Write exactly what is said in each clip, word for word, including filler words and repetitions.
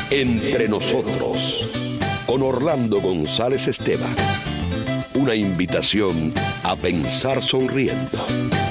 Entre nosotros, con Orlando González Esteban. Una invitación a pensar sonriendo.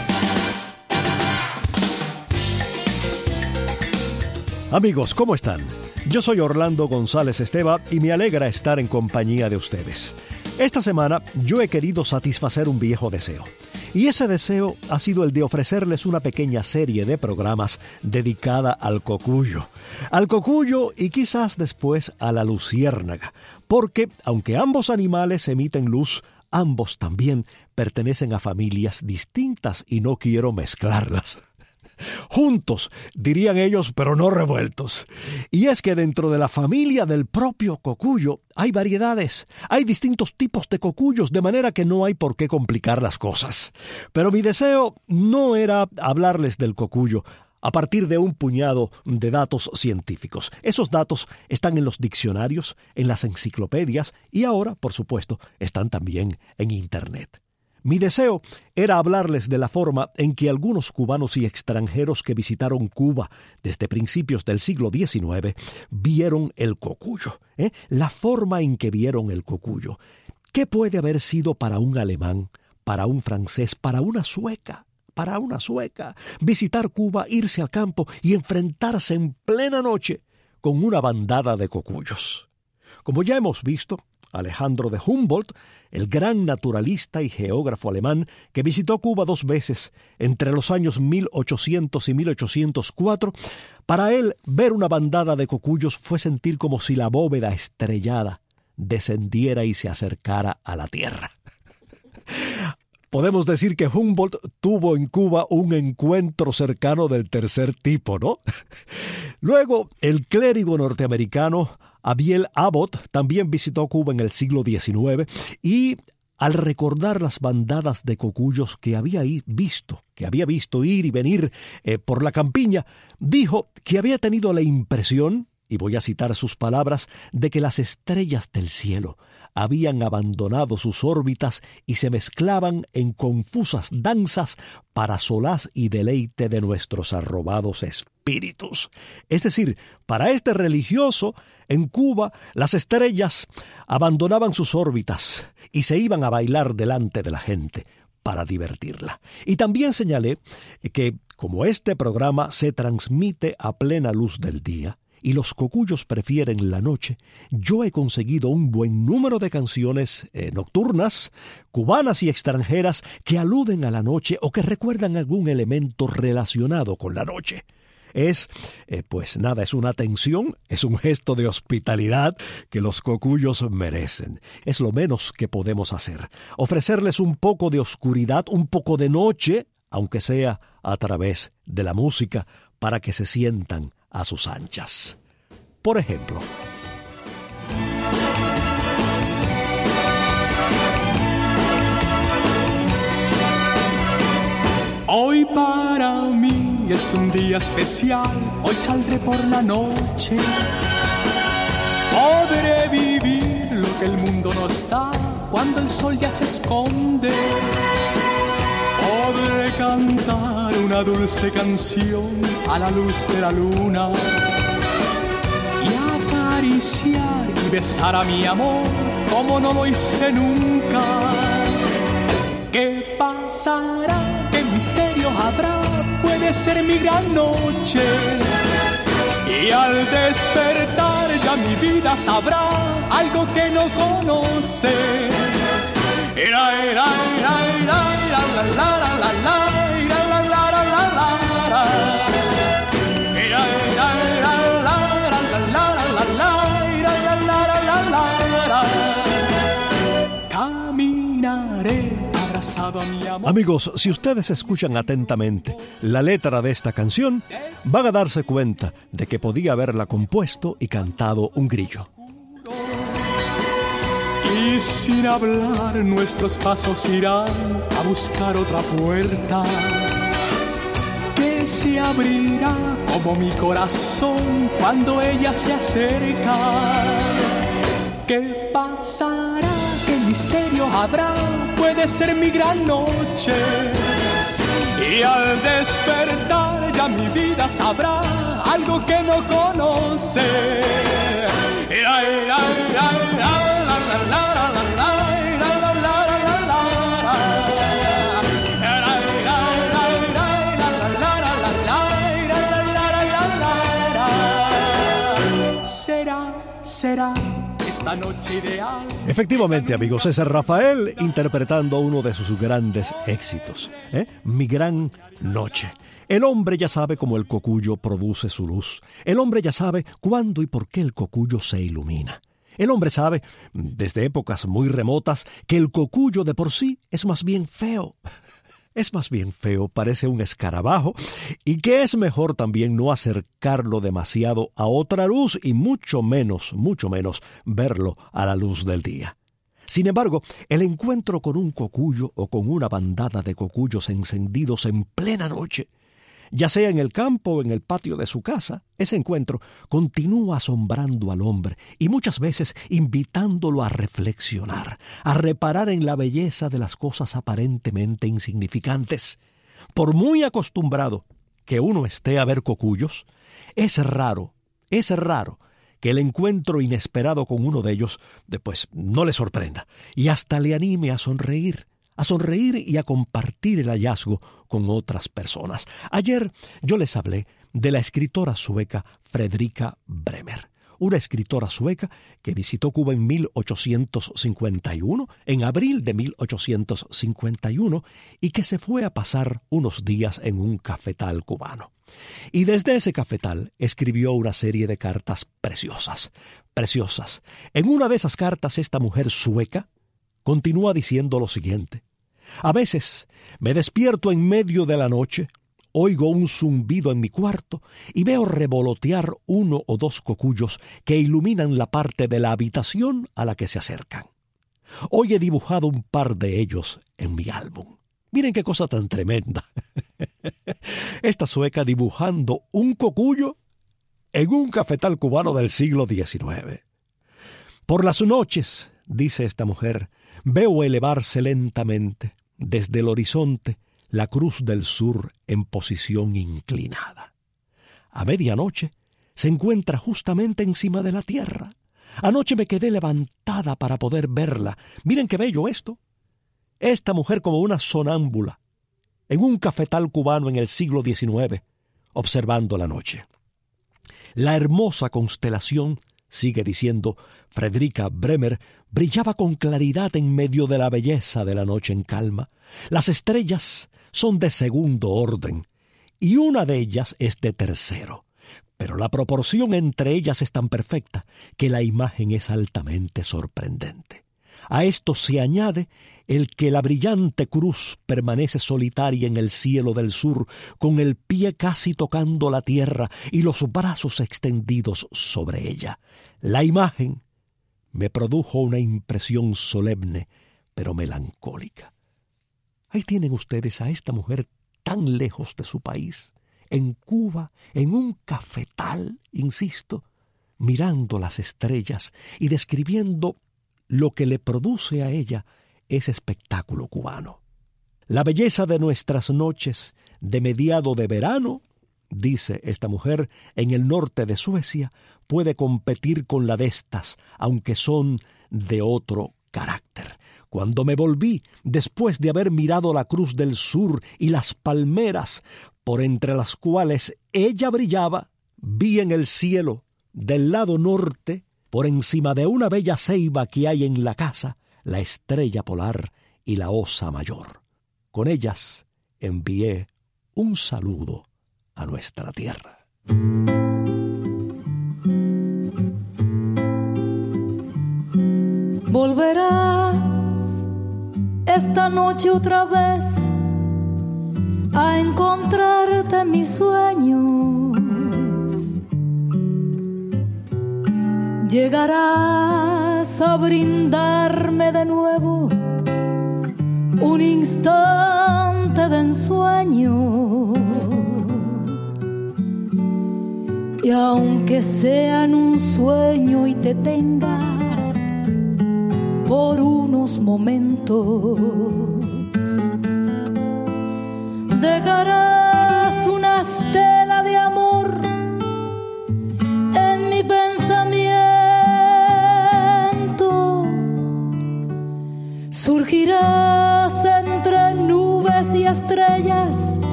Amigos, ¿cómo están? Yo soy Orlando González Esteban y me alegra estar en compañía de ustedes. Esta semana yo he querido satisfacer un viejo deseo. Y ese deseo ha sido el de ofrecerles una pequeña serie de programas dedicada al cocuyo. Al cocuyo y quizás después a la luciérnaga. Porque, aunque ambos animales emiten luz, ambos también pertenecen a familias distintas y no quiero mezclarlas. Juntos, dirían ellos, pero no revueltos. Y es que dentro de la familia del propio cocuyo hay variedades, hay distintos tipos de cocuyos, de manera que no hay por qué complicar las cosas. Pero mi deseo no era hablarles del cocuyo a partir de un puñado de datos científicos. Esos datos están en los diccionarios, en las enciclopedias y ahora, por supuesto, están también en Internet. Mi deseo era hablarles de la forma en que algunos cubanos y extranjeros que visitaron Cuba desde principios del siglo diecinueve vieron el cocuyo, ¿eh? La forma en que vieron el cocuyo. ¿Qué puede haber sido para un alemán, para un francés, para una sueca? Para una sueca, visitar Cuba, irse al campo y enfrentarse en plena noche con una bandada de cocuyos. Como ya hemos visto, Alejandro de Humboldt, el gran naturalista y geógrafo alemán que visitó Cuba dos veces entre los años mil ochocientos y mil ochocientos cuatro, para él ver una bandada de cocuyos fue sentir como si la bóveda estrellada descendiera y se acercara a la tierra. Podemos decir que Humboldt tuvo en Cuba un encuentro cercano del tercer tipo, ¿no? Luego, el clérigo norteamericano Abiel Abbott también visitó Cuba en el siglo diecinueve y al recordar las bandadas de cocuyos que había visto, que había visto ir y venir eh, por la campiña, dijo que había tenido la impresión, y voy a citar sus palabras, de que las estrellas del cielo habían abandonado sus órbitas y se mezclaban en confusas danzas para solaz y deleite de nuestros arrobados espíritus. Es decir, para este religioso, en Cuba las estrellas abandonaban sus órbitas y se iban a bailar delante de la gente para divertirla. Y también señalé que, como este programa se transmite a plena luz del día, y los cocuyos prefieren la noche, yo he conseguido un buen número de canciones eh, nocturnas, cubanas y extranjeras, que aluden a la noche o que recuerdan algún elemento relacionado con la noche. Es, eh, pues nada, es una atención, es un gesto de hospitalidad que los cocuyos merecen. Es lo menos que podemos hacer. Ofrecerles un poco de oscuridad, un poco de noche, aunque sea a través de la música, para que se sientan a sus anchas. Por ejemplo, hoy para mí es un día especial, hoy saldré por la noche. Podré vivir lo que el mundo nos da cuando el sol ya se esconde. Podré cantar una dulce canción a la luz de la luna y acariciar y besar a mi amor como no lo hice nunca. ¿Qué pasará? ¿Qué misterio habrá? Puede ser mi gran noche y al despertar ya mi vida sabrá algo que no conoce. Era, era, era, era, la, la, la, la, la, la, la, la, la, la, la, la. Era, era, era, la, la, la, la, la, la, la, la, la, la, la. Caminaré abrazado a mi amor. Amigos, si ustedes escuchan atentamente la letra de esta canción, van a darse cuenta de que podía haberla compuesto y cantado un grillo. Y sin hablar nuestros pasos irán a buscar otra puerta que se abrirá como mi corazón cuando ella se acerca. ¿Qué pasará? ¿Qué misterio habrá? Puede ser mi gran noche y al despertar ya mi vida sabrá algo que no conoce. Será, será esta noche ideal. Efectivamente, amigos, ese es Rafael interpretando uno de sus grandes éxitos, ¿eh? Mi gran noche. El hombre ya sabe cómo el cocuyo produce su luz. El hombre ya sabe cuándo y por qué el cocuyo se ilumina. El hombre sabe, desde épocas muy remotas, que el cocuyo de por sí es más bien feo. Es más bien feo, parece un escarabajo, y que es mejor también no acercarlo demasiado a otra luz y mucho menos, mucho menos verlo a la luz del día. Sin embargo, el encuentro con un cocuyo o con una bandada de cocuyos encendidos en plena noche, ya sea en el campo o en el patio de su casa, ese encuentro continúa asombrando al hombre y muchas veces invitándolo a reflexionar, a reparar en la belleza de las cosas aparentemente insignificantes. Por muy acostumbrado que uno esté a ver cocuyos, es raro, es raro que el encuentro inesperado con uno de ellos después no le sorprenda y hasta le anime a sonreír. a sonreír y a compartir el hallazgo con otras personas. Ayer yo les hablé de la escritora sueca Fredrika Bremer, una escritora sueca que visitó Cuba en mil ochocientos cincuenta y uno, en abril de mil ochocientos cincuenta y uno, y que se fue a pasar unos días en un cafetal cubano. Y desde ese cafetal escribió una serie de cartas preciosas, preciosas. En una de esas cartas esta mujer sueca continúa diciendo lo siguiente: a veces me despierto en medio de la noche, oigo un zumbido en mi cuarto y veo revolotear uno o dos cocuyos que iluminan la parte de la habitación a la que se acercan. Hoy he dibujado un par de ellos en mi álbum. Miren qué cosa tan tremenda. Esta sueca dibujando un cocuyo en un cafetal cubano del siglo diecinueve. Por las noches, dice esta mujer, veo elevarse lentamente desde el horizonte la Cruz del Sur en posición inclinada. A medianoche se encuentra justamente encima de la tierra. Anoche me quedé levantada para poder verla. Miren qué bello esto. Esta mujer como una sonámbula en un cafetal cubano en el siglo diecinueve, observando la noche. La hermosa constelación, sigue diciendo Fredrika Bremer, brillaba con claridad en medio de la belleza de la noche en calma. Las estrellas son de segundo orden y una de ellas es de tercero, pero la proporción entre ellas es tan perfecta que la imagen es altamente sorprendente. A esto se añade el que la brillante cruz permanece solitaria en el cielo del sur, con el pie casi tocando la tierra y los brazos extendidos sobre ella. La imagen me produjo una impresión solemne, pero melancólica. Ahí tienen ustedes a esta mujer tan lejos de su país, en Cuba, en un cafetal, insisto, mirando las estrellas y describiendo lo que le produce a ella ese espectáculo cubano. La belleza de nuestras noches de mediado de verano, dice esta mujer, en el norte de Suecia, puede competir con la de estas, aunque son de otro carácter. Cuando me volví, después de haber mirado la Cruz del Sur y las palmeras, por entre las cuales ella brillaba, vi en el cielo, del lado norte, por encima de una bella ceiba que hay en la casa, la estrella polar y la osa mayor. Con ellas envié un saludo a nuestra tierra. Volverás esta noche otra vez a encontrarte en mis sueños. Llegarás a brindarme de nuevo un instante de ensueño. Y aunque sea en un sueño y te tenga por unos momentos, dejarás una estela de amor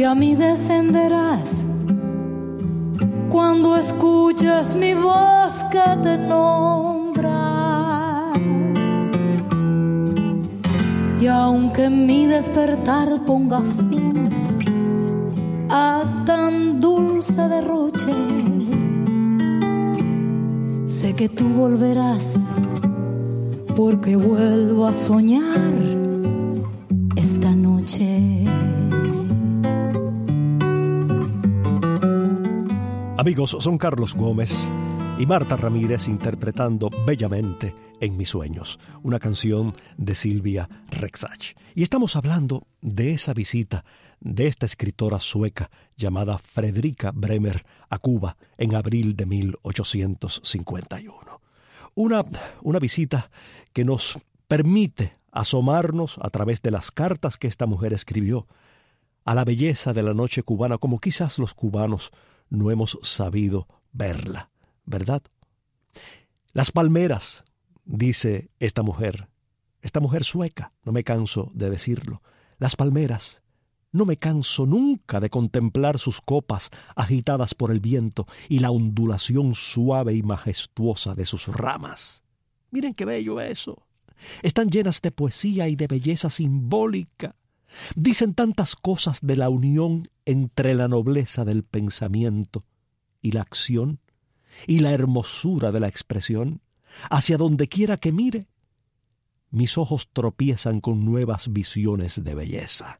y a mí descenderás cuando escuches mi voz que te nombra. Y aunque mi despertar ponga fin a tan dulce derroche, sé que tú volverás, porque vuelvo a soñar esta noche. Amigos, son Carlos Gómez y Marta Ramírez interpretando bellamente En mis sueños, una canción de Silvia Rexach. Y estamos hablando de esa visita de esta escritora sueca llamada Fredrika Bremer a Cuba en abril de mil ochocientos cincuenta y uno. Una, una visita que nos permite asomarnos a través de las cartas que esta mujer escribió a la belleza de la noche cubana, como quizás los cubanos no hemos sabido verla, ¿verdad? Las palmeras, dice esta mujer, esta mujer sueca, no me canso de decirlo, las palmeras, no me canso nunca de contemplar sus copas agitadas por el viento y la ondulación suave y majestuosa de sus ramas. Miren qué bello eso. Están llenas de poesía y de belleza simbólica. Dicen tantas cosas de la unión entre la nobleza del pensamiento y la acción y la hermosura de la expresión. Hacia donde quiera que mire, mis ojos tropiezan con nuevas visiones de belleza.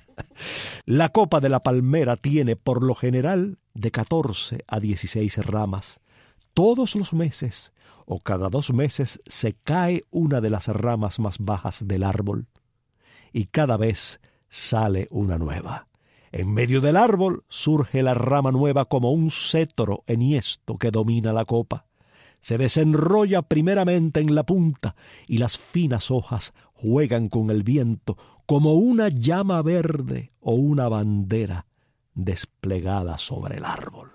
La copa de la palmera tiene por lo general de catorce a dieciséis ramas. Todos los meses o cada dos meses se cae una de las ramas más bajas del árbol y cada vez sale una nueva. En medio del árbol surge la rama nueva como un cetro enhiesto que domina la copa. Se desenrolla primeramente en la punta y las finas hojas juegan con el viento como una llama verde o una bandera desplegada sobre el árbol.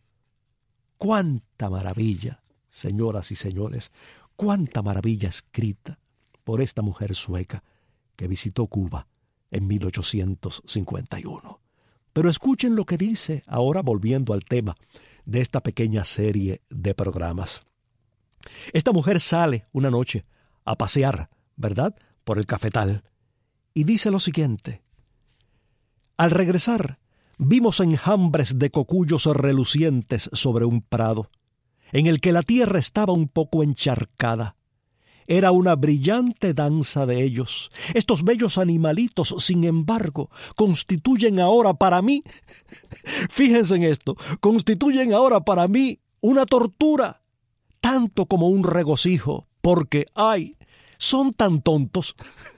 ¡Cuánta maravilla, señoras y señores! ¡Cuánta maravilla escrita por esta mujer sueca que visitó Cuba en mil ochocientos cincuenta y uno! Pero escuchen lo que dice, ahora volviendo al tema de esta pequeña serie de programas. Esta mujer sale una noche a pasear, ¿verdad?, por el cafetal, y dice lo siguiente: al regresar, vimos enjambres de cocuyos relucientes sobre un prado, en el que la tierra estaba un poco encharcada. Era una brillante danza de ellos. Estos bellos animalitos, sin embargo, constituyen ahora para mí, fíjense en esto, constituyen ahora para mí una tortura, tanto como un regocijo, porque, ay, son tan tontos.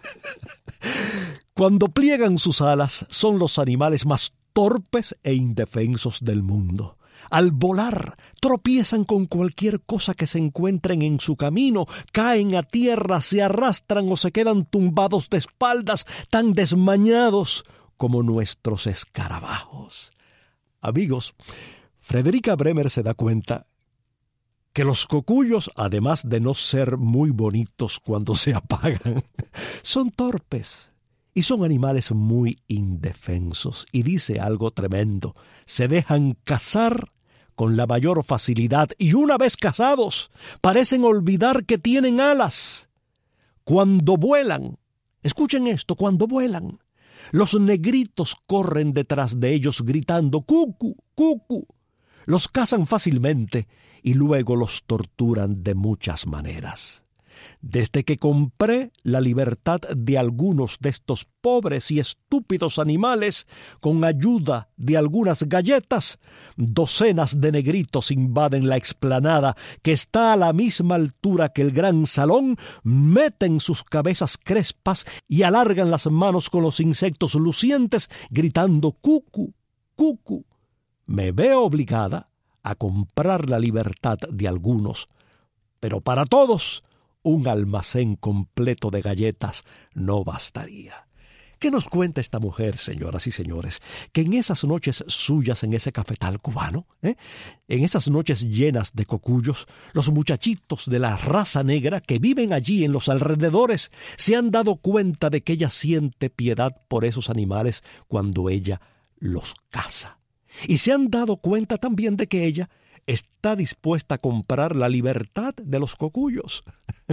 Cuando pliegan sus alas, son los animales más torpes e indefensos del mundo. Al volar, tropiezan con cualquier cosa que se encuentren en su camino, caen a tierra, se arrastran o se quedan tumbados de espaldas, tan desmañados como nuestros escarabajos. Amigos, Fredrika Bremer se da cuenta que los cocuyos, además de no ser muy bonitos cuando se apagan, son torpes y son animales muy indefensos. Y dice algo tremendo: se dejan cazar con la mayor facilidad y una vez cazados parecen olvidar que tienen alas. Cuando vuelan, escuchen esto, cuando vuelan, los negritos corren detrás de ellos gritando cucu, cucu. Los cazan fácilmente y luego los torturan de muchas maneras. Desde que compré la libertad de algunos de estos pobres y estúpidos animales, con ayuda de algunas galletas, docenas de negritos invaden la explanada, que está a la misma altura que el gran salón, meten sus cabezas crespas y alargan las manos con los insectos lucientes, gritando cucu, cucu. Me veo obligada a comprar la libertad de algunos, pero para todos un almacén completo de galletas no bastaría. ¿Qué nos cuenta esta mujer, señoras y señores? Que en esas noches suyas en ese cafetal cubano, ¿eh? en esas noches llenas de cocuyos, los muchachitos de la raza negra que viven allí en los alrededores se han dado cuenta de que ella siente piedad por esos animales cuando ella los caza. Y se han dado cuenta también de que ella está dispuesta a comprar la libertad de los cocuyos.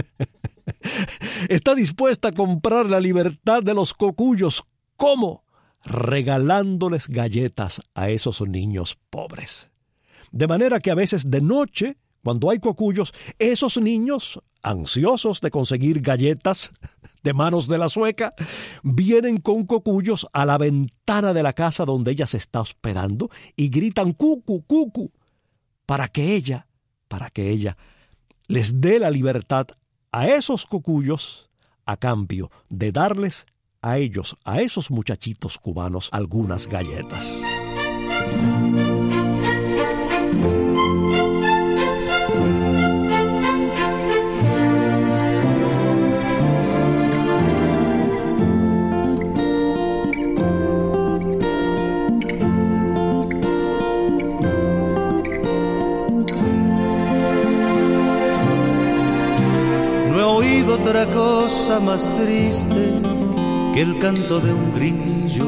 Está dispuesta a comprar la libertad de los cocuyos. ¿Cómo? Regalándoles galletas a esos niños pobres. De manera que a veces de noche, cuando hay cocuyos, esos niños, ansiosos de conseguir galletas de manos de la sueca, vienen con cocuyos a la ventana de la casa donde ella se está hospedando y gritan cucu, cucu, para que ella, para que ella les dé la libertad a esos cocuyos a cambio de darles a ellos, a esos muchachitos cubanos, algunas galletas. No he oído otra cosa más triste que el canto de un grillo.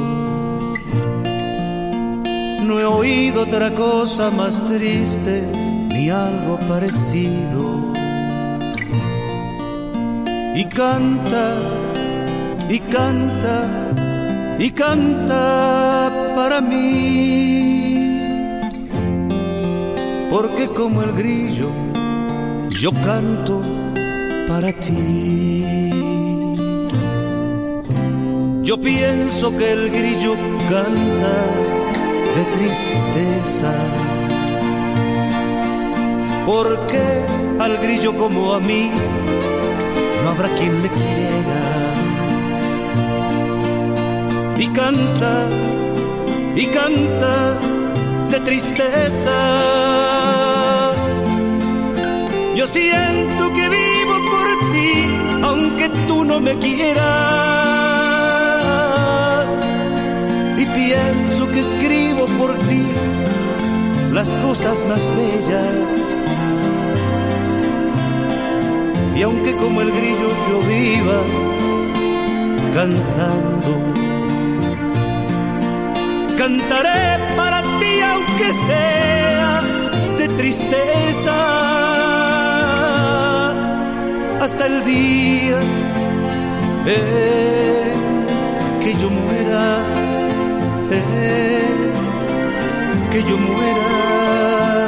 No he oído otra cosa más triste ni algo parecido. Y canta, y canta, y canta para mí, porque como el grillo yo canto para ti. Yo pienso que el grillo canta de tristeza, porque al grillo como a mí no habrá quien le quiera. Y canta, y canta de tristeza. Yo siento que vivo por ti, aunque tú no me quieras. Y pienso que escribo por ti las cosas más bellas. Y aunque como el grillo yo viva cantando, cantaré para ti aunque sea de tristeza, hasta el día en que yo muera, en que yo muera.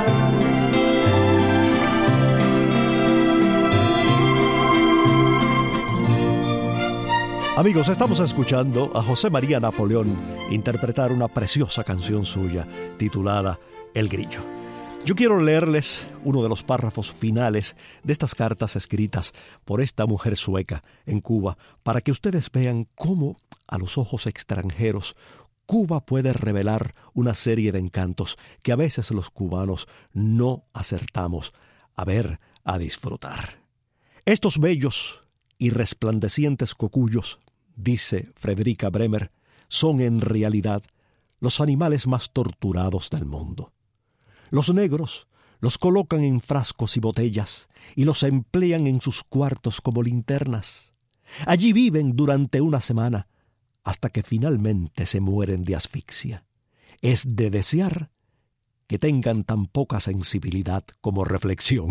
Amigos, estamos escuchando a José María Napoleón interpretar una preciosa canción suya titulada El Grillo. Yo quiero leerles uno de los párrafos finales de estas cartas escritas por esta mujer sueca en Cuba para que ustedes vean cómo, a los ojos extranjeros, Cuba puede revelar una serie de encantos que a veces los cubanos no acertamos a ver, a disfrutar. Estos bellos y resplandecientes cocuyos, dice Frederica Bremer, son en realidad los animales más torturados del mundo. Los negros los colocan en frascos y botellas y los emplean en sus cuartos como linternas. Allí viven durante una semana hasta que finalmente se mueren de asfixia. Es de desear que tengan tan poca sensibilidad como reflexión.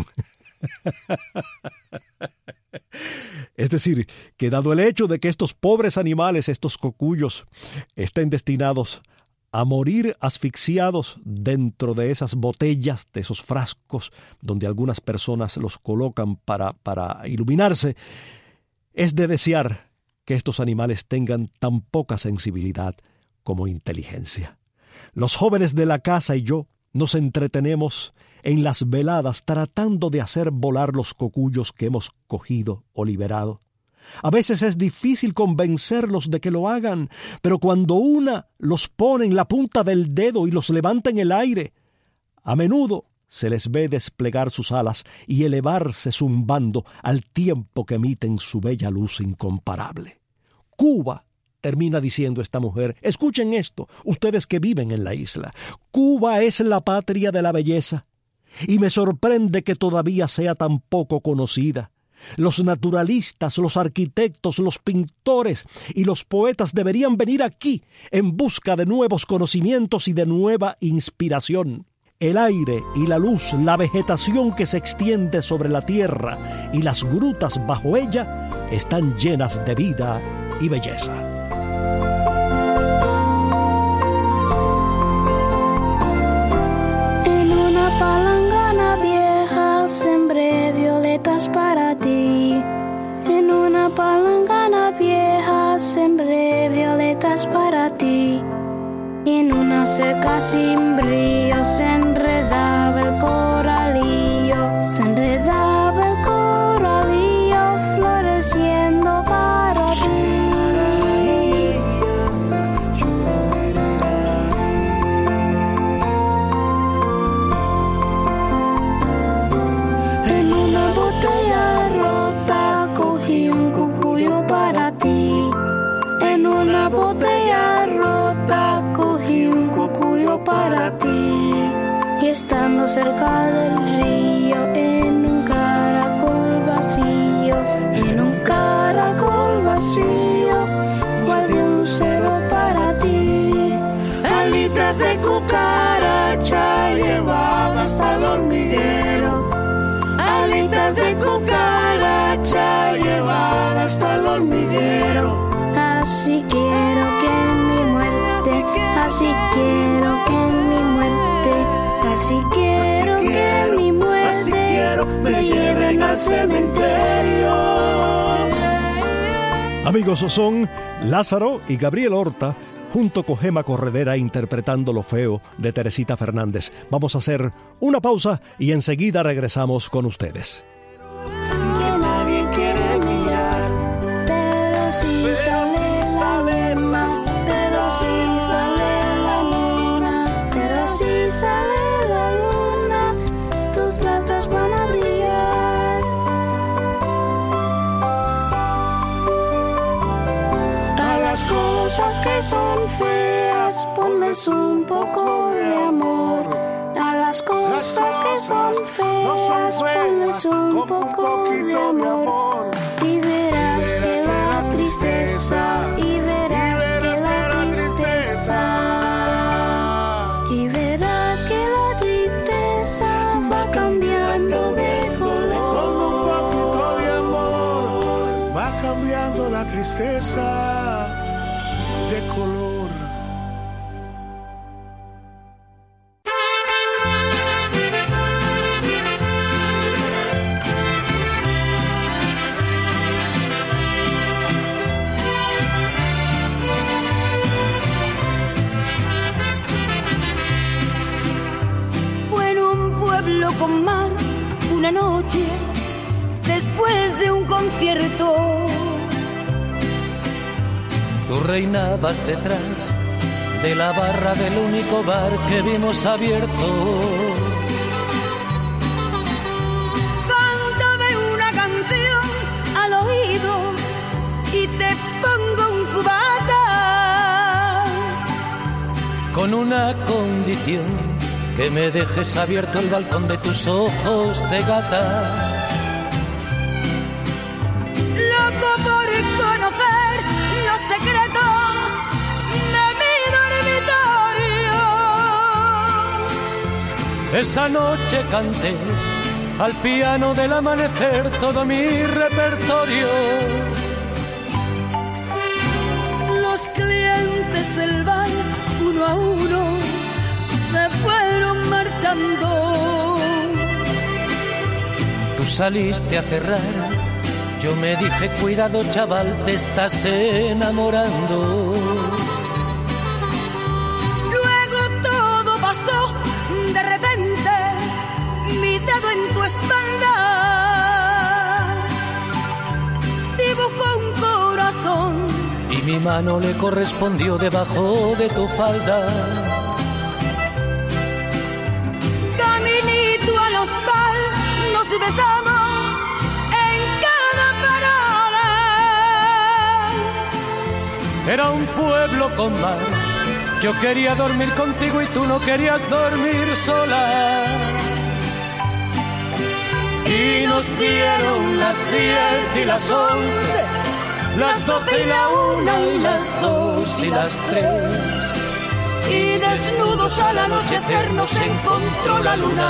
Es decir, que dado el hecho de que estos pobres animales, estos cocuyos, estén destinados a morir asfixiados dentro de esas botellas, de esos frascos donde algunas personas los colocan para, para iluminarse, es de desear que estos animales tengan tan poca sensibilidad como inteligencia. Los jóvenes de la casa y yo nos entretenemos en las veladas tratando de hacer volar los cocuyos que hemos cogido o liberado. A veces es difícil convencerlos de que lo hagan, pero cuando una los pone en la punta del dedo y los levanta en el aire, a menudo se les ve desplegar sus alas y elevarse zumbando al tiempo que emiten su bella luz incomparable. Cuba, termina diciendo esta mujer, escuchen esto, ustedes que viven en la isla, Cuba es la patria de la belleza, y me sorprende que todavía sea tan poco conocida. Los naturalistas, los arquitectos, los pintores y los poetas deberían venir aquí en busca de nuevos conocimientos y de nueva inspiración. El aire y la luz, la vegetación que se extiende sobre la tierra y las grutas bajo ella están llenas de vida y belleza. En una palangana vieja sembré violetas para ti. En una palangana vieja sembré violetas para ti. En una cerca sin brillo se enredaba el coralillo, se enredaba el coralillo floreciendo para ti. En una botella rota cogí un cucuyo para ti. En una botella rota cogí un cucuyo para ti. Y estando cerca del río, en un caracol vacío, en un caracol vacío, guardé un lucero para ti. Alitas de cucaracha llevadas al hormiguero. Alitas de cucaracha llevadas al hormiguero. Así quiero que en mi muerte, así quiero que en mi muerte, así quiero que en mi muerte me lleven al cementerio. Amigos, son Lázaro y Gabriel Horta junto con Gema Corredera interpretando Lo Feo de Teresita Fernández. Vamos a hacer una pausa y enseguida regresamos con ustedes. Que nadie quiere mirar, pero si sale la luna, pero si sale la luna, pero si sale la luna, tus plantas van a brillar. A las cosas que son feas, ponles un poco de amor. A las cosas que son feas, ponles un poco de amor. Y verás que la tristeza, y verás que la tristeza, y verás que la tristeza va cambiando de color. Con un poquito de amor va cambiando la tristeza de color. Con mar, una noche después de un concierto. Tú reinabas detrás de la barra del único bar que vimos abierto. Cántame una canción al oído y te pongo un cubata. Con una condición: que me dejes abierto el balcón de tus ojos de gata. Loco por conocer los secretos de mi dormitorio. Esa noche canté al piano del amanecer todo mi repertorio. Los clientes del bar, uno a uno, se fueron marchando. Tú saliste a cerrar, yo me dije cuidado chaval, te estás enamorando. Luego todo pasó de repente, mi dedo en tu espalda dibujó un corazón y mi mano le correspondió debajo de tu falda. Besamos en cada parada. Era un pueblo con mar, yo quería dormir contigo y tú no querías dormir sola. Y y nos dieron las diez y las once, las doce y la una y las dos y las tres. Y desnudos al anochecer nos encontró la luna.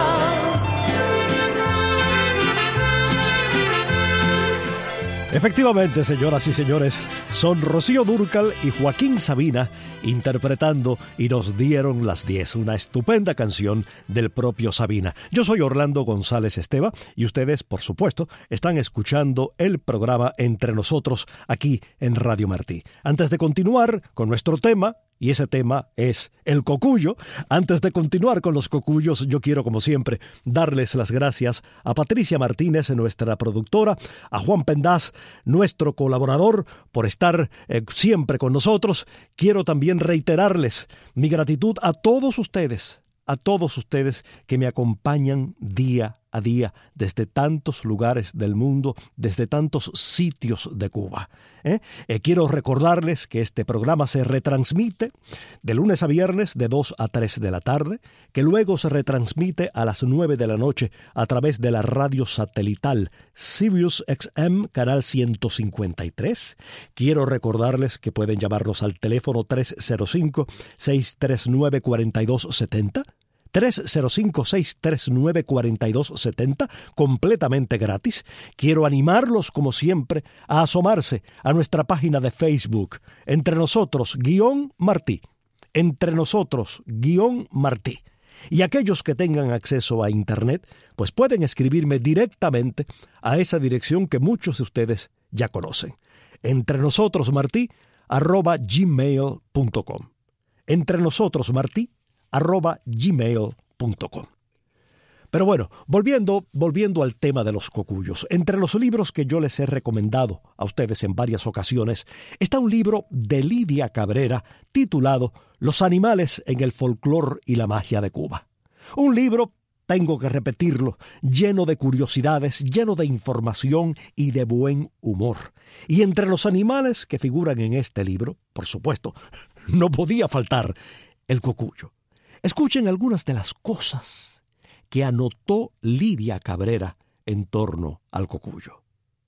Efectivamente, señoras y señores, son Rocío Dúrcal y Joaquín Sabina interpretando Y nos dieron las diez, una estupenda canción del propio Sabina. Yo soy Orlando González Esteva y ustedes, por supuesto, están escuchando el programa Entre Nosotros aquí en Radio Martí. Antes de continuar con nuestro tema, y ese tema es el cocuyo. Antes de continuar con los cocuyos, yo quiero, como siempre, darles las gracias a Patricia Martínez, nuestra productora, a Juan Pendaz, nuestro colaborador, por estar eh, siempre con nosotros. Quiero también reiterarles mi gratitud a todos ustedes, a todos ustedes que me acompañan día a día desde tantos lugares del mundo, desde tantos sitios de Cuba. ¿Eh? Eh, quiero recordarles que este programa se retransmite de lunes a viernes de dos a tres de la tarde, que luego se retransmite a las nueve de la noche a través de la radio satelital Sirius X M, canal ciento cincuenta y tres. Quiero recordarles que pueden llamarnos al teléfono tres cero cinco, seis tres nueve, cuatro dos siete cero, tres cero cinco, seis tres nueve, cuatro dos siete cero, completamente gratis. Quiero animarlos, como siempre, a asomarse a nuestra página de Facebook, Entre Nosotros, guión Martí. Entre Nosotros, guión Martí. Y aquellos que tengan acceso a Internet, pues pueden escribirme directamente a esa dirección que muchos de ustedes ya conocen. Entre Nosotros, Martí, arroba gmail punto com. Entre Nosotros, Martí, arroba gmail punto com. Pero bueno, volviendo, volviendo al tema de los cocuyos, entre los libros que yo les he recomendado a ustedes en varias ocasiones, está un libro de Lidia Cabrera titulado Los animales en el folclore y la magia de Cuba. Un libro, tengo que repetirlo, lleno de curiosidades, lleno de información y de buen humor. Y entre los animales que figuran en este libro, por supuesto, no podía faltar el cocuyo. Escuchen algunas de las cosas que anotó Lidia Cabrera en torno al cocuyo.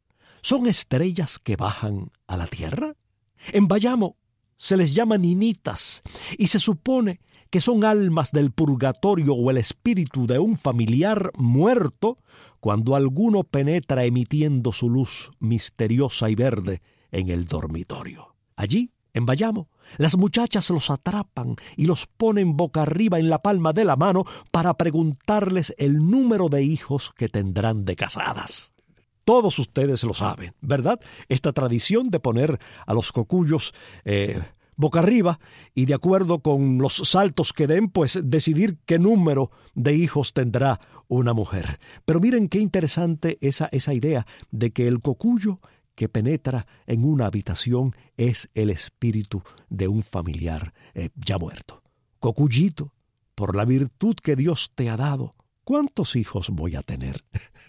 ¿Son estrellas que bajan a la tierra? En Bayamo se les llama ninitas y se supone que son almas del purgatorio o el espíritu de un familiar muerto cuando alguno penetra emitiendo su luz misteriosa y verde en el dormitorio. Allí, en Bayamo, las muchachas los atrapan y los ponen boca arriba en la palma de la mano para preguntarles el número de hijos que tendrán de casadas. Todos ustedes lo saben, ¿verdad? Esta tradición de poner a los cocuyos eh, boca arriba y de acuerdo con los saltos que den, pues decidir qué número de hijos tendrá una mujer. Pero miren qué interesante esa, esa idea de que el cocuyo que penetra en una habitación es el espíritu de un familiar eh, ya muerto. Cocuyito, por la virtud que Dios te ha dado, ¿cuántos hijos voy a tener?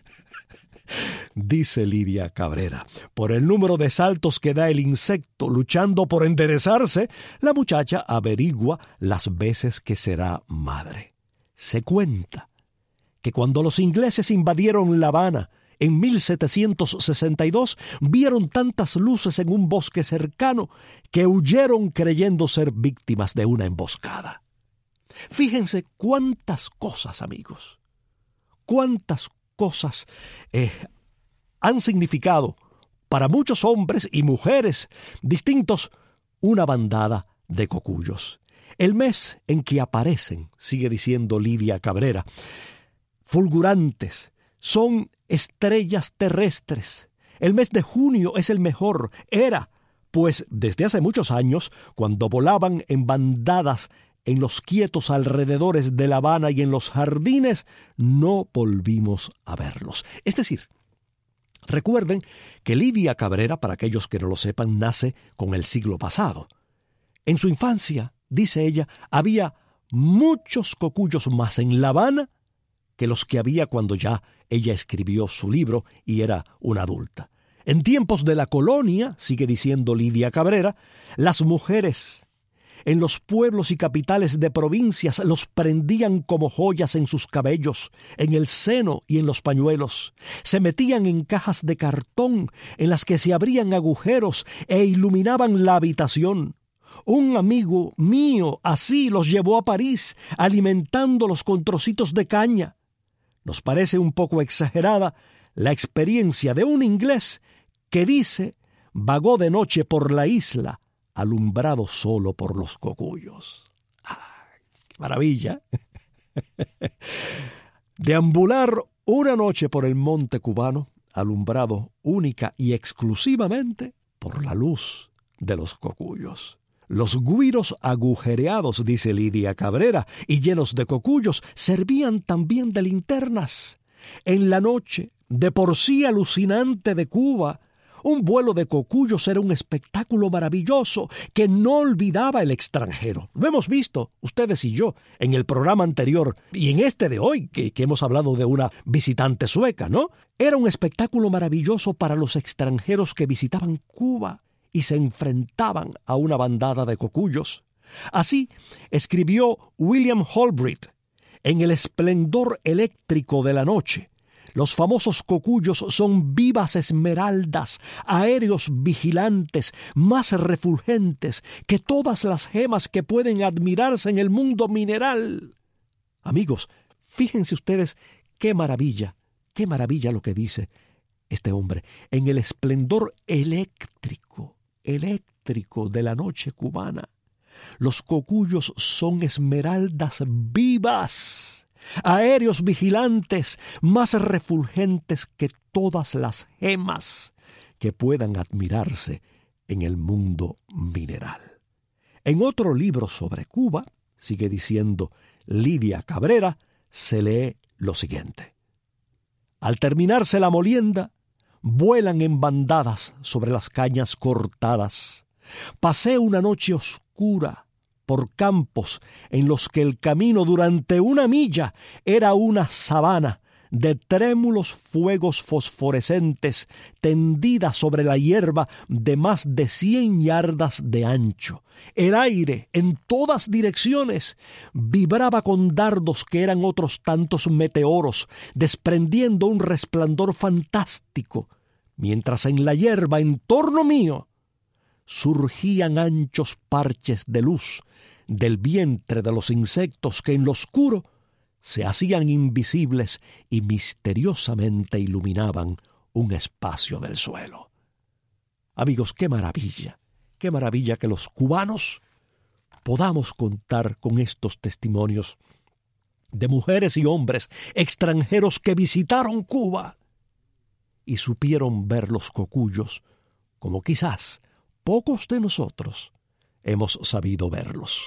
Dice Lidia Cabrera, por el número de saltos que da el insecto luchando por enderezarse, la muchacha averigua las veces que será madre. Se cuenta que cuando los ingleses invadieron La Habana, en mil setecientos sesenta y dos, vieron tantas luces en un bosque cercano que huyeron creyendo ser víctimas de una emboscada. Fíjense cuántas cosas, amigos, cuántas cosas eh, han significado para muchos hombres y mujeres distintos una bandada de cocuyos. El mes en que aparecen, sigue diciendo Lidia Cabrera, fulgurantes, son estrellas terrestres. El mes de junio es el mejor. Era, pues, desde hace muchos años, cuando volaban en bandadas en los quietos alrededores de La Habana y en los jardines, no volvimos a verlos. Es decir, recuerden que Lidia Cabrera, para aquellos que no lo sepan, nace con el siglo pasado. En su infancia, dice ella, había muchos cocuyos más en La Habana que los que había cuando ya ella escribió su libro y era una adulta. En tiempos de la colonia, sigue diciendo Lidia Cabrera, las mujeres En los pueblos y capitales de provincias los prendían como joyas en sus cabellos, en el seno y en los pañuelos. Se metían en cajas de cartón en las que se abrían agujeros e iluminaban la habitación. Un amigo mío así los llevó a París, alimentándolos con trocitos de caña. Nos parece un poco exagerada la experiencia de un inglés que dice vagó de noche por la isla, alumbrado solo por los cocuyos. ¡Ah, qué maravilla! Deambular una noche por el monte cubano, alumbrado única y exclusivamente por la luz de los cocuyos. Los güiros agujereados, dice Lidia Cabrera, y llenos de cocuyos, servían también de linternas. En la noche, de por sí alucinante de Cuba, un vuelo de cocuyos era un espectáculo maravilloso que no olvidaba el extranjero. Lo hemos visto, ustedes y yo, en el programa anterior y en este de hoy, que, que hemos hablado de una visitante sueca, ¿no? Era un espectáculo maravilloso para los extranjeros que visitaban Cuba y se enfrentaban a una bandada de cocuyos. Así escribió William Holbrook en El esplendor eléctrico de la noche. Los famosos cocuyos son vivas esmeraldas, aéreos vigilantes, más refulgentes que todas las gemas que pueden admirarse en el mundo mineral. Amigos, fíjense ustedes qué maravilla, qué maravilla lo que dice este hombre. En el esplendor eléctrico, eléctrico de la noche cubana, los cocuyos son esmeraldas vivas, aéreos vigilantes, más refulgentes que todas las gemas que puedan admirarse en el mundo mineral. En otro libro sobre Cuba, sigue diciendo Lidia Cabrera, se lee lo siguiente. Al terminarse la molienda, vuelan en bandadas sobre las cañas cortadas. Pasé una noche oscura por campos en los que el camino durante una milla era una sabana de trémulos fuegos fosforescentes tendida sobre la hierba de más de cien yardas de ancho. El aire, en todas direcciones, vibraba con dardos que eran otros tantos meteoros, desprendiendo un resplandor fantástico, mientras en la hierba en torno mío surgían anchos parches de luz del vientre de los insectos que en lo oscuro se hacían invisibles y misteriosamente iluminaban un espacio del suelo. Amigos, qué maravilla, qué maravilla que los cubanos podamos contar con estos testimonios de mujeres y hombres extranjeros que visitaron Cuba y supieron ver los cocuyos como quizás pocos de nosotros hemos sabido verlos.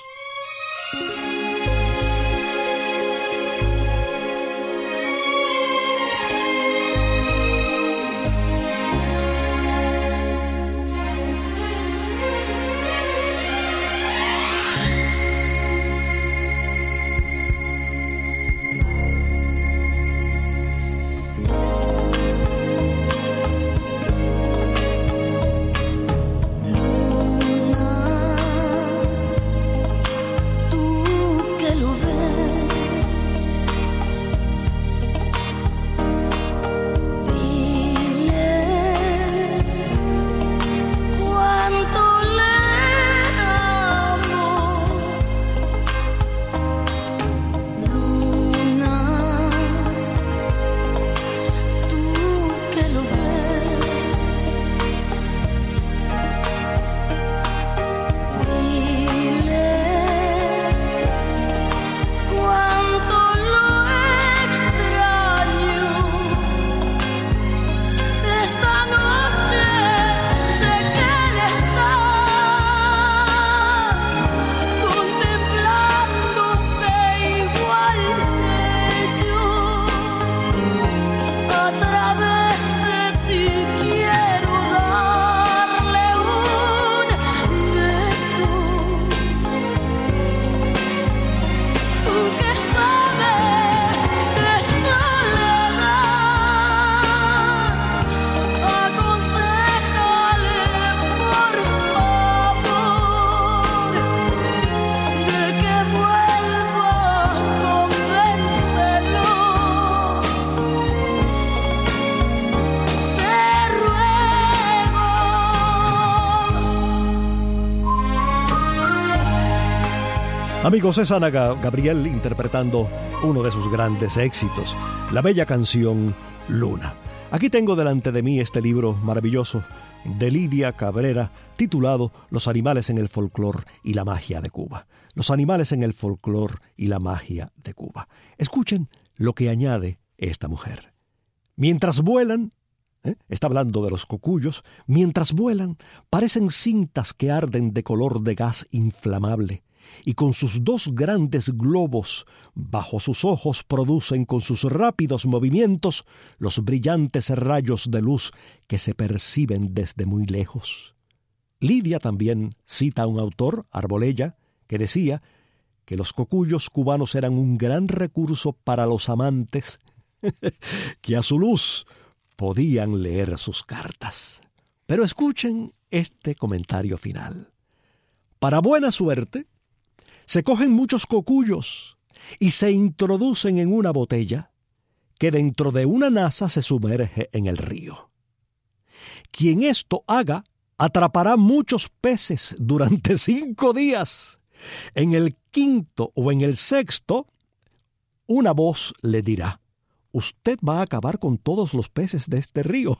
Amigos, es Ana Gabriel interpretando uno de sus grandes éxitos, la bella canción Luna. Aquí tengo delante de mí este libro maravilloso de Lidia Cabrera, titulado Los animales en el folclor y la magia de Cuba. Los animales en el folclor y la magia de Cuba. Escuchen lo que añade esta mujer. Mientras vuelan, ¿eh? está hablando de los cocuyos, mientras vuelan, parecen cintas que arden de color de gas inflamable, y con sus dos grandes globos bajo sus ojos producen con sus rápidos movimientos los brillantes rayos de luz que se perciben desde muy lejos. Lidia también cita a un autor, Arbolella, que decía que los cocuyos cubanos eran un gran recurso para los amantes que a su luz podían leer sus cartas. Pero escuchen este comentario final. Para buena suerte, se cogen muchos cocuyos y se introducen en una botella que dentro de una nasa se sumerge en el río. Quien esto haga atrapará muchos peces durante cinco días. En el quinto o en el sexto, una voz le dirá: usted va a acabar con todos los peces de este río.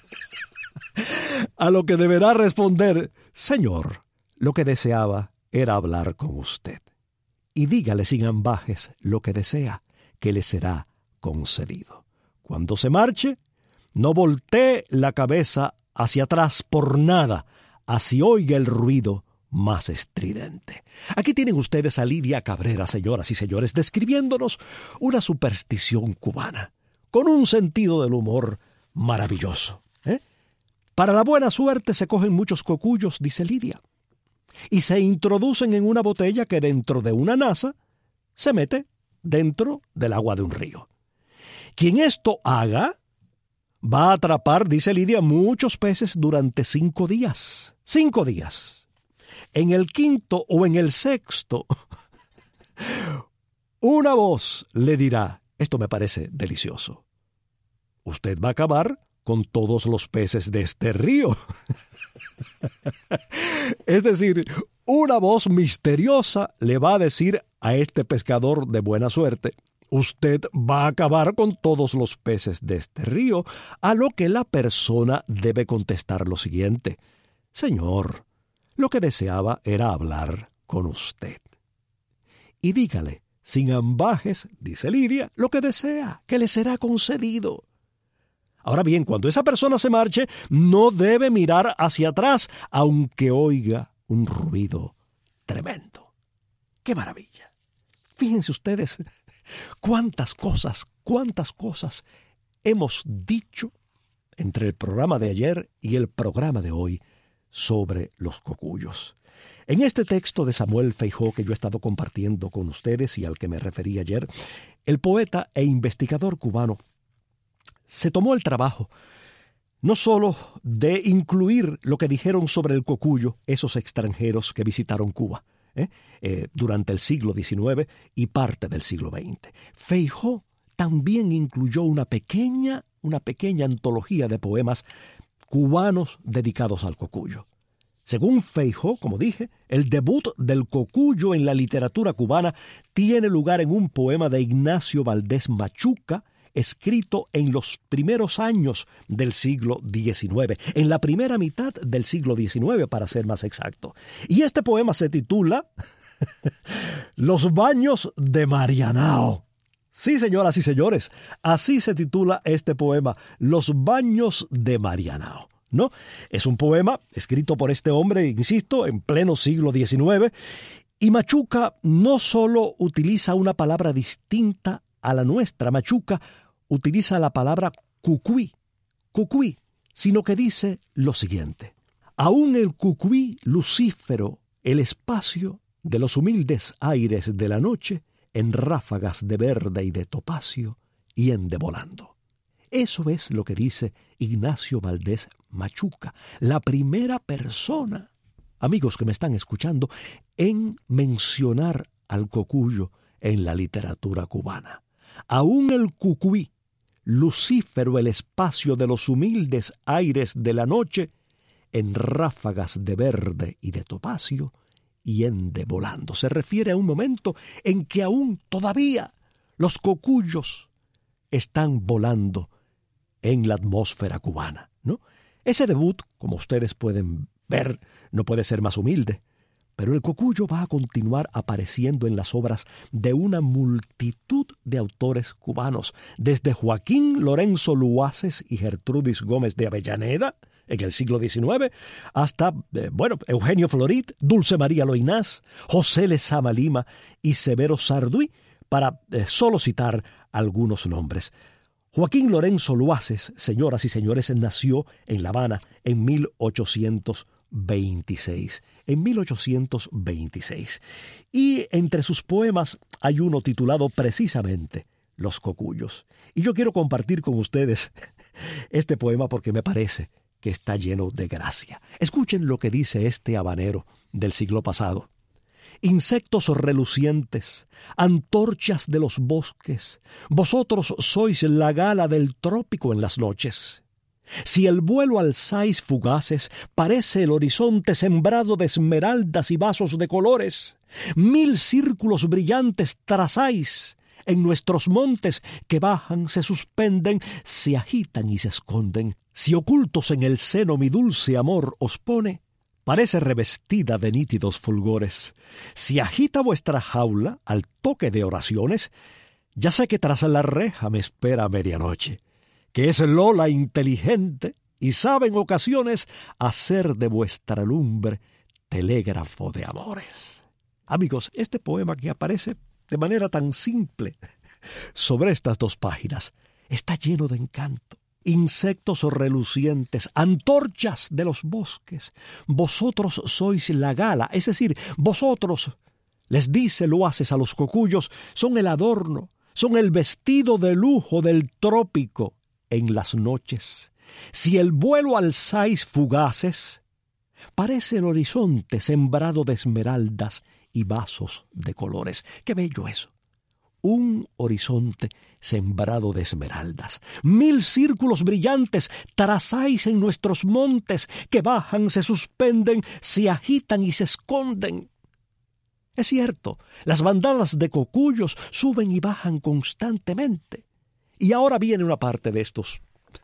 A lo que deberá responder: señor, lo que deseaba era hablar con usted. Y dígale sin ambajes lo que desea, que le será concedido. Cuando se marche, no voltee la cabeza hacia atrás por nada, así oiga el ruido más estridente. Aquí tienen ustedes a Lidia Cabrera, señoras y señores, describiéndonos una superstición cubana, con un sentido del humor maravilloso. ¿eh? Para la buena suerte se cogen muchos cocuyos, dice Lidia, y se introducen en una botella que dentro de una nasa se mete dentro del agua de un río. Quien esto haga va a atrapar, dice Lidia, muchos peces durante cinco días. Cinco días. En el quinto o en el sexto, una voz le dirá: esto me parece delicioso, usted va a acabar con todos los peces de este río. Es decir, una voz misteriosa le va a decir a este pescador de buena suerte: usted va a acabar con todos los peces de este río, a lo que la persona debe contestar lo siguiente: señor, lo que deseaba era hablar con usted. Y dígale, sin ambajes, dice Lidia, lo que desea, que le será concedido. Ahora bien, cuando esa persona se marche, no debe mirar hacia atrás, aunque oiga un ruido tremendo. ¡Qué maravilla! Fíjense ustedes cuántas cosas, cuántas cosas hemos dicho entre el programa de ayer y el programa de hoy sobre los cocuyos. En este texto de Samuel Feijó que yo he estado compartiendo con ustedes y al que me referí ayer, el poeta e investigador cubano se tomó el trabajo no solo de incluir lo que dijeron sobre el cocuyo esos extranjeros que visitaron Cuba ¿eh? Eh, durante el siglo diecinueve y parte del siglo veinte. Feijó también incluyó una pequeña, una pequeña antología de poemas cubanos dedicados al cocuyo. Según Feijó, como dije, el debut del cocuyo en la literatura cubana tiene lugar en un poema de Ignacio Valdés Machuca, escrito en los primeros años del siglo diecinueve, en la primera mitad del siglo diecinueve, para ser más exacto. Y este poema se titula Los baños de Marianao. Sí, señoras y señores, así se titula este poema, Los baños de Marianao, ¿no? Es un poema escrito por este hombre, insisto, en pleno siglo diecinueve, y Machuca no solo utiliza una palabra distinta a la nuestra, Machuca utiliza la palabra cucuí, cucuí, sino que dice lo siguiente: aún el cucuí lucífero, el espacio de los humildes aires de la noche, en ráfagas de verde y de topacio, hiende volando. Eso es lo que dice Ignacio Valdés Machuca, la primera persona, amigos que me están escuchando, en mencionar al cocuyo en la literatura cubana. Aún el cucuí, lucífero el espacio de los humildes aires de la noche, en ráfagas de verde y de topacio, yende volando. Se refiere a un momento en que aún todavía los cocuyos están volando en la atmósfera cubana, ¿no? Ese debut, como ustedes pueden ver, no puede ser más humilde, pero el cocuyo va a continuar apareciendo en las obras de una multitud de autores cubanos, desde Joaquín Lorenzo Luaces y Gertrudis Gómez de Avellaneda, en el siglo diecinueve, hasta, eh, bueno, Eugenio Florit, Dulce María Loinás, José Lezama Lima y Severo Sarduy, para eh, solo citar algunos nombres. Joaquín Lorenzo Luaces, señoras y señores, nació en La Habana en mil ochocientos veintiséis. En mil ochocientos veintiséis. Y entre sus poemas hay uno titulado precisamente Los Cocuyos. Y yo quiero compartir con ustedes este poema porque me parece que está lleno de gracia. Escuchen lo que dice este habanero del siglo pasado. Insectos relucientes, antorchas de los bosques, vosotros sois la gala del trópico en las noches. Si el vuelo alzáis fugaces, parece el horizonte sembrado de esmeraldas y vasos de colores. Mil círculos brillantes trazáis en nuestros montes que bajan, se suspenden, se agitan y se esconden. Si ocultos en el seno mi dulce amor os pone, parece revestida de nítidos fulgores. Si agita vuestra jaula al toque de oraciones, ya sé que tras la reja me espera a medianoche, que es Lola inteligente y sabe en ocasiones hacer de vuestra lumbre telégrafo de amores. Amigos, este poema que aparece de manera tan simple sobre estas dos páginas está lleno de encanto. Insectos relucientes, antorchas de los bosques, vosotros sois la gala, es decir, vosotros, les dice Luaces a los cocuyos, son el adorno, son el vestido de lujo del trópico en las noches. Si el vuelo alzáis fugaces, parece el horizonte sembrado de esmeraldas y vasos de colores. ¡Qué bello eso! Un horizonte sembrado de esmeraldas. Mil círculos brillantes trazáis en nuestros montes que bajan, se suspenden, se agitan y se esconden. Es cierto, las bandadas de cocuyos suben y bajan constantemente. Y ahora viene una parte de estos,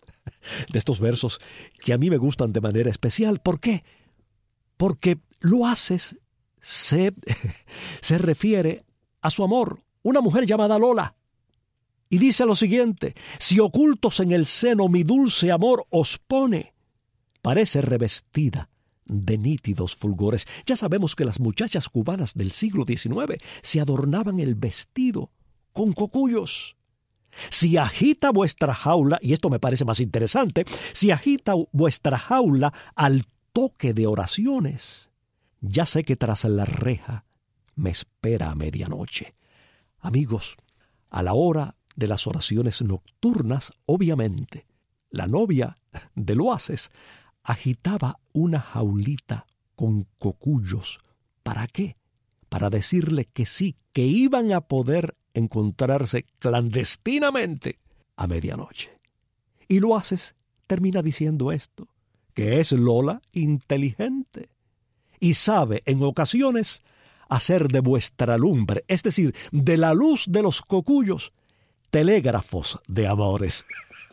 de estos versos que a mí me gustan de manera especial. ¿Por qué? Porque Luaces se, se refiere a su amor, una mujer llamada Lola, y dice lo siguiente: si ocultos en el seno mi dulce amor os pone, parece revestida de nítidos fulgores. Ya sabemos que las muchachas cubanas del siglo diecinueve se adornaban el vestido con cocuyos. Si agita vuestra jaula, y esto me parece más interesante, si agita vuestra jaula al toque de oraciones, ya sé que tras la reja me espera a medianoche. Amigos, a la hora de las oraciones nocturnas, obviamente, la novia de Luaces agitaba una jaulita con cocuyos. ¿Para qué? Para decirle que sí, que iban a poder encontrarse clandestinamente a medianoche. Y Luaces termina diciendo esto, que es Lola inteligente y sabe en ocasiones hacer de vuestra lumbre, es decir, de la luz de los cocuyos, telégrafos de amores.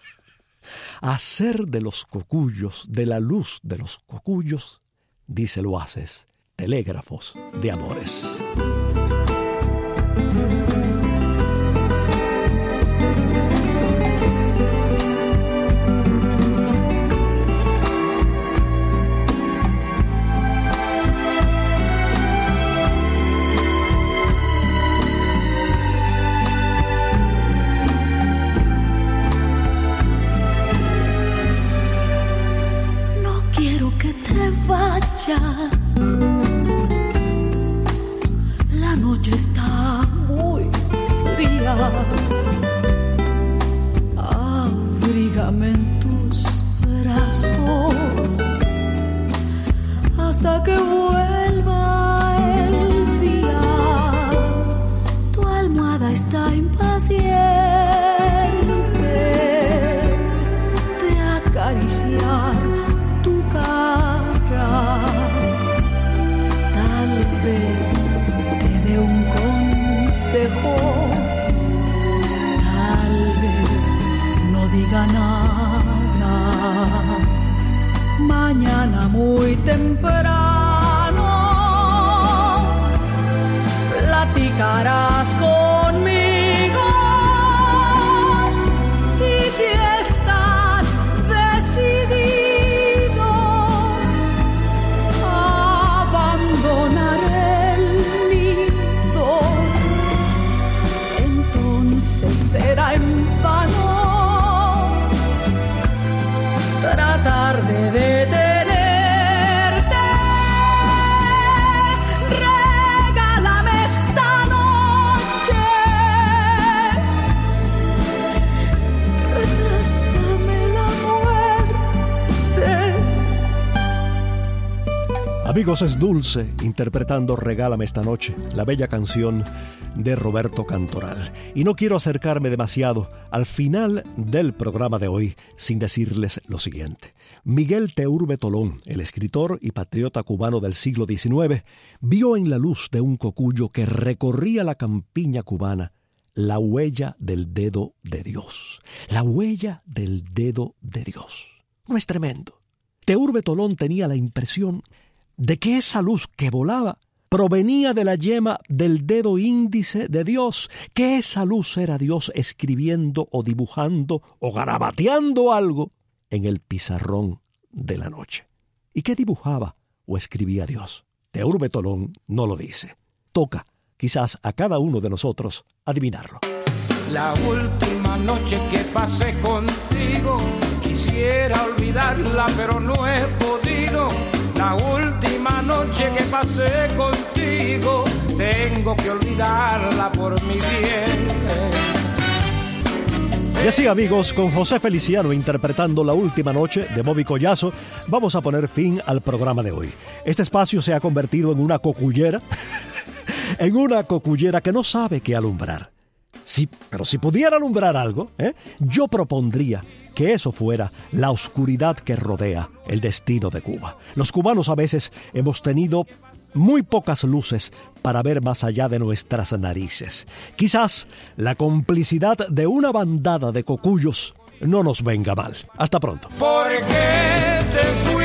Hacer de los cocuyos, de la luz de los cocuyos, dice Luaces, telégrafos de amores. La platicarás conmigo. Y si estás decidido a abandonar el nido, entonces será en vano tratar de detenerte. Regálame esta noche, retrásame la muerte. Amigos, es Dulce interpretando Regálame esta noche, la bella canción de Roberto Cantoral. Y no quiero acercarme demasiado al final del programa de hoy sin decirles lo siguiente. Miguel Teurbe Tolón, el escritor y patriota cubano del siglo diecinueve, vio en la luz de un cocuyo que recorría la campiña cubana la huella del dedo de Dios. La huella del dedo de Dios. ¿No es tremendo? Teurbe Tolón tenía la impresión de que esa luz que volaba provenía de la yema del dedo índice de Dios, que esa luz era Dios escribiendo o dibujando o garabateando algo en el pizarrón de la noche. ¿Y qué dibujaba o escribía Dios? Teurbe Tolón no lo dice. Toca, quizás a cada uno de nosotros, adivinarlo. La última noche que pasé contigo, quisiera olvidarla, pero no he podido. La última noche que pasé contigo, tengo que olvidarla por mi bien. Y así, amigos, con José Feliciano interpretando La Última Noche de Bobby Collazo, vamos a poner fin al programa de hoy. Este espacio se ha convertido en una cocullera, en una cocullera que no sabe qué alumbrar. Sí, pero si pudiera alumbrar algo, ¿eh? yo propondría que eso fuera la oscuridad que rodea el destino de Cuba. Los cubanos a veces hemos tenido muy pocas luces para ver más allá de nuestras narices. Quizás la complicidad de una bandada de cocuyos no nos venga mal. Hasta pronto. ¿Por qué te fui?